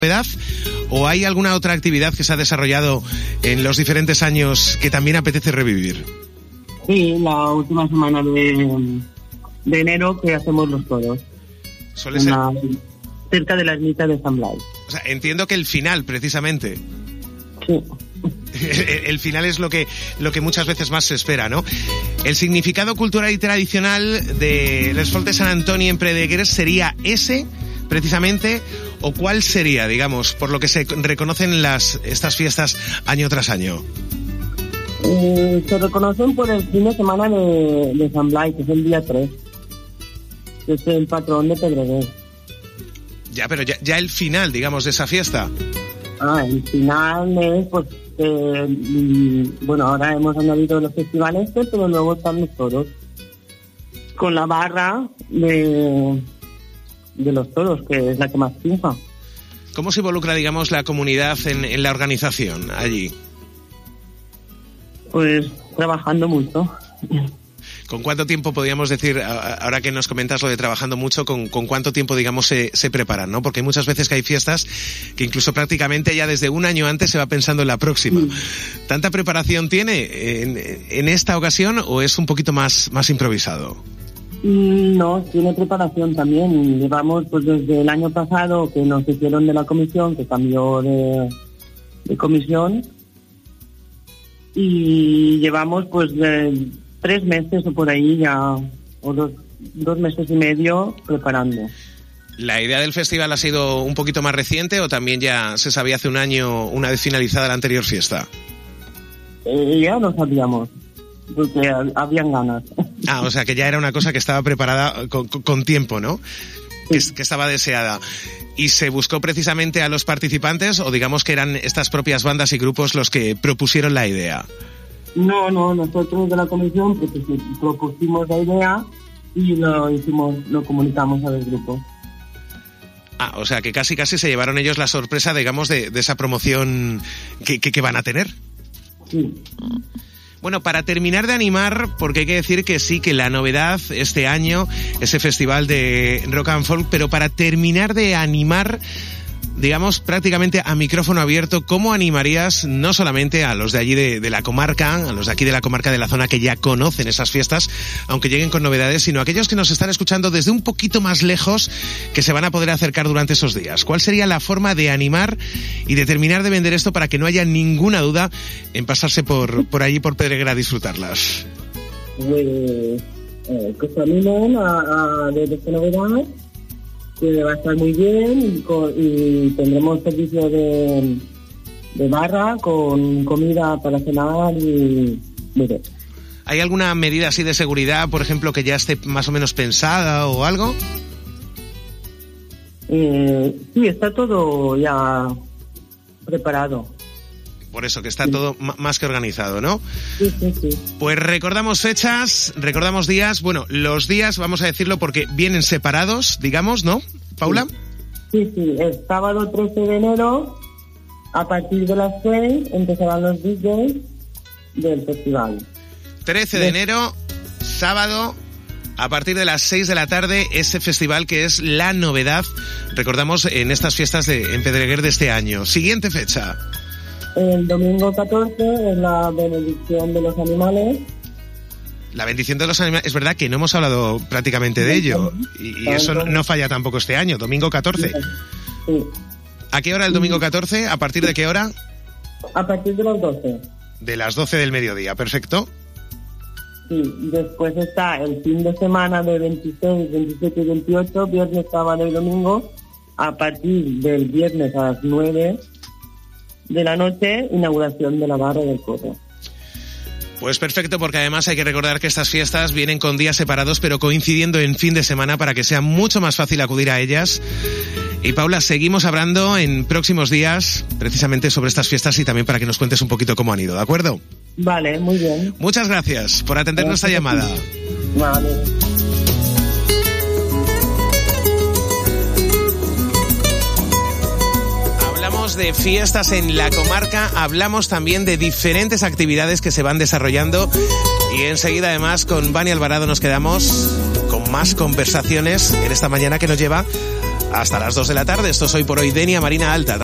novedad o hay alguna otra actividad que se ha desarrollado en los diferentes años que también apetece revivir? Sí, la última semana de enero que hacemos los toros. Suele ser cerca de la ermita de San Blas. O sea, entiendo que el final, precisamente. Sí. El final es lo que muchas veces más se espera, ¿no? El significado cultural y tradicional de Les Foltes Sant Antoni en Pedreguer sería ese, precisamente, o cuál sería, digamos, por lo que se reconocen estas fiestas año tras año. Se reconocen por el fin de semana de San Blas, que es el día 3, que es el patrón de Pedreguer. Ya, pero ya el final, digamos, de esa fiesta. El final es, pues, bueno, ahora hemos añadido los festivales, pero luego están los toros. Con la barra de los toros, que es la que más triunfa. ¿Cómo se involucra, digamos, la comunidad en la organización allí? Pues trabajando mucho. ¿Con cuánto tiempo podríamos decir, ahora que nos comentas lo de trabajando mucho, con cuánto tiempo, digamos, se preparan, ¿no? Porque hay muchas veces que hay fiestas que incluso prácticamente ya desde un año antes se va pensando en la próxima. ¿Tanta preparación tiene en esta ocasión o es un poquito más improvisado? No, tiene preparación también. Llevamos pues desde el año pasado que nos hicieron de la comisión, que cambió de comisión, y llevamos pues 3 meses o por ahí ya, o 2 meses y medio preparando. ¿La idea del festival ha sido un poquito más reciente o también ya se sabía hace un año, una vez finalizada la anterior fiesta? Ya lo sabíamos, porque habían ganas. O sea que ya era una cosa que estaba preparada con tiempo, ¿no? Sí. Que estaba deseada. ¿Y se buscó precisamente a los participantes o digamos que eran estas propias bandas y grupos los que propusieron la idea? No, nosotros de la comisión propusimos la idea y lo comunicamos a los grupos. O sea que casi se llevaron ellos la sorpresa, digamos, de esa promoción que van a tener. Sí. Bueno, para terminar de animar, porque hay que decir que sí, que la novedad este año, ese festival de rock and folk, pero para terminar de animar, digamos, prácticamente a micrófono abierto, ¿cómo animarías no solamente a los de allí de la comarca, a los de aquí de la comarca de la zona que ya conocen esas fiestas, aunque lleguen con novedades, sino a aquellos que nos están escuchando desde un poquito más lejos, que se van a poder acercar durante esos días? ¿Cuál sería la forma de animar y de terminar de vender esto para que no haya ninguna duda en pasarse por allí, por Pedreguer, a disfrutarlas? Pues, que se animen a ver esta novedad, que va a estar muy bien y tendremos servicio de barra con comida para cenar y beber. ¿Hay alguna medida así de seguridad, por ejemplo, que ya esté más o menos pensada o algo? Sí, está todo ya preparado. Por eso, que está todo más que organizado, ¿no? Sí. Pues recordamos fechas, recordamos días. Bueno, los días, vamos a decirlo porque vienen separados, digamos, ¿no, Paula? Sí, el sábado 13 de enero, a partir de las 6, empezarán los DJs del festival. 13 de enero, sábado, a partir de las 6 de la tarde, ese festival que es la novedad, recordamos, en estas fiestas en Pedreguer de este año. Siguiente fecha. El domingo 14 es la bendición de los animales. La bendición de los animales, es verdad que no hemos hablado prácticamente de ello y eso no falla tampoco este año, domingo 14. Sí. ¿A qué hora el domingo 14? ¿A partir de qué hora? A partir de las 12. De las 12 del mediodía, perfecto. Sí, después está el fin de semana de 26, 27 y 28, viernes, sábado y domingo, a partir del viernes a las 9 de la noche, inauguración de la barra del corro. Pues perfecto, porque además hay que recordar que estas fiestas vienen con días separados, pero coincidiendo en fin de semana para que sea mucho más fácil acudir a ellas. Y Paula, seguimos hablando en próximos días precisamente sobre estas fiestas y también para que nos cuentes un poquito cómo han ido, ¿de acuerdo? Vale, muy bien. Muchas gracias por atender nuestra llamada. Vale. De fiestas en la comarca, hablamos también de diferentes actividades que se van desarrollando y enseguida además con Vani Alvarado nos quedamos con más conversaciones en esta mañana que nos lleva hasta las 2 de la tarde. Esto es Hoy por Hoy, Denia Marina Alta.